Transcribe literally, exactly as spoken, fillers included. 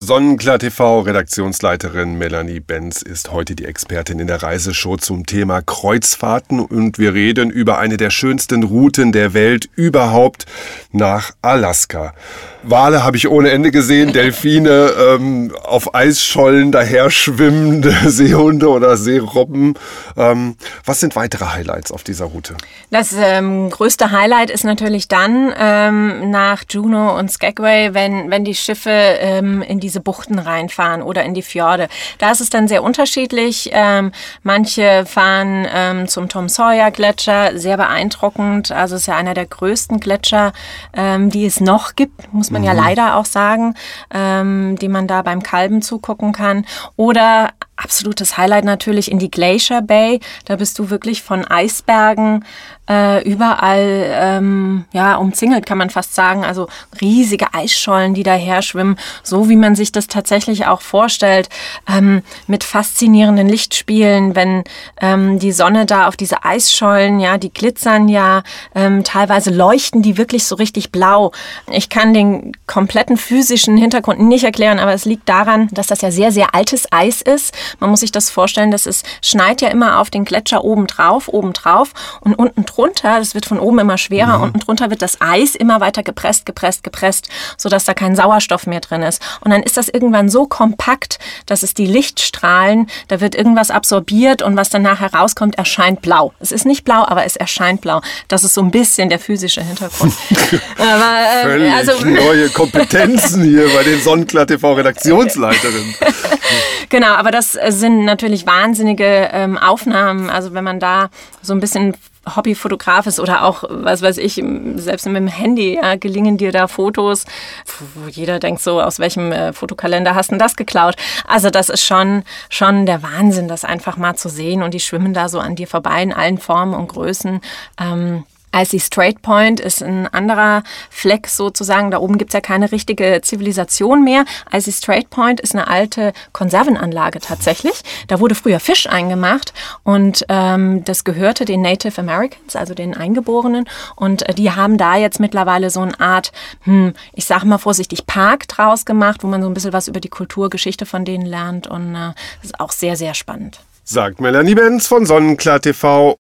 Sonnenklar T V Redaktionsleiterin Melanie Benz ist heute die Expertin in der Reiseshow zum Thema Kreuzfahrten und wir reden über eine der schönsten Routen der Welt überhaupt nach Alaska. Wale habe ich ohne Ende gesehen, Delfine, ähm, auf Eisschollen daher schwimmende Seehunde oder Seerobben. Ähm, was sind weitere Highlights auf dieser Route? Das ähm, größte Highlight ist natürlich dann ähm, nach Juneau und Skagway, wenn, wenn die Schiffe ähm, in diese Buchten reinfahren oder in die Fjorde. Da ist es dann sehr unterschiedlich. Ähm, manche fahren ähm, zum Tom Sawyer Gletscher, sehr beeindruckend. Also es ist ja einer der größten Gletscher, ähm, die es noch gibt, muss man mhm. ja leider auch sagen, ähm, die man da beim Kalben zugucken kann. Oder absolutes Highlight natürlich in die Glacier Bay. Da bist du wirklich von Eisbergen äh, überall ähm, ja, umzingelt, kann man fast sagen. Also riesige Eisschollen, die daher schwimmen, so wie man sich das tatsächlich auch vorstellt, ähm, mit faszinierenden Lichtspielen, wenn ähm, die Sonne da auf diese Eisschollen, ja, die glitzern ja, ähm, teilweise leuchten die wirklich so richtig blau. Ich kann den kompletten physischen Hintergrund nicht erklären, aber es liegt daran, dass das ja sehr, sehr altes Eis ist. Man muss sich das vorstellen, dass es schneit ja immer auf den Gletscher oben drauf, oben drauf und unten drunter, das wird von oben immer schwerer, mhm. unten drunter wird das Eis immer weiter gepresst, gepresst, gepresst, sodass da kein Sauerstoff mehr drin ist. Und dann ist das irgendwann so kompakt, dass es die Lichtstrahlen, da wird irgendwas absorbiert und was dann nachher rauskommt, erscheint blau. Es ist nicht blau, aber es erscheint blau. Das ist so ein bisschen der physische Hintergrund. aber, äh, Völlig also, neue Kompetenzen hier bei den Sonnenklar T V Redaktionsleiterinnen. Genau, aber das sind natürlich wahnsinnige ähm, Aufnahmen. Also wenn man da so ein bisschen Hobbyfotograf ist oder auch, was weiß ich, selbst mit dem Handy ja, gelingen dir da Fotos, wo jeder denkt so, aus welchem äh, Fotokalender hast du denn das geklaut? Also das ist schon, schon der Wahnsinn, das einfach mal zu sehen und die schwimmen da so an dir vorbei in allen Formen und Größen. Ähm, Icy Strait Point ist ein anderer Fleck sozusagen. Da oben gibt's ja keine richtige Zivilisation mehr. Icy Strait Point ist eine alte Konservenanlage tatsächlich. Da wurde früher Fisch eingemacht und ähm, das gehörte den Native Americans, also den Eingeborenen. Und äh, die haben da jetzt mittlerweile so eine Art, hm, ich sag mal vorsichtig, Park draus gemacht, wo man so ein bisschen was über die Kulturgeschichte von denen lernt. Und äh, das ist auch sehr, sehr spannend. Sagt Melanie Benz von Sonnenklar T V.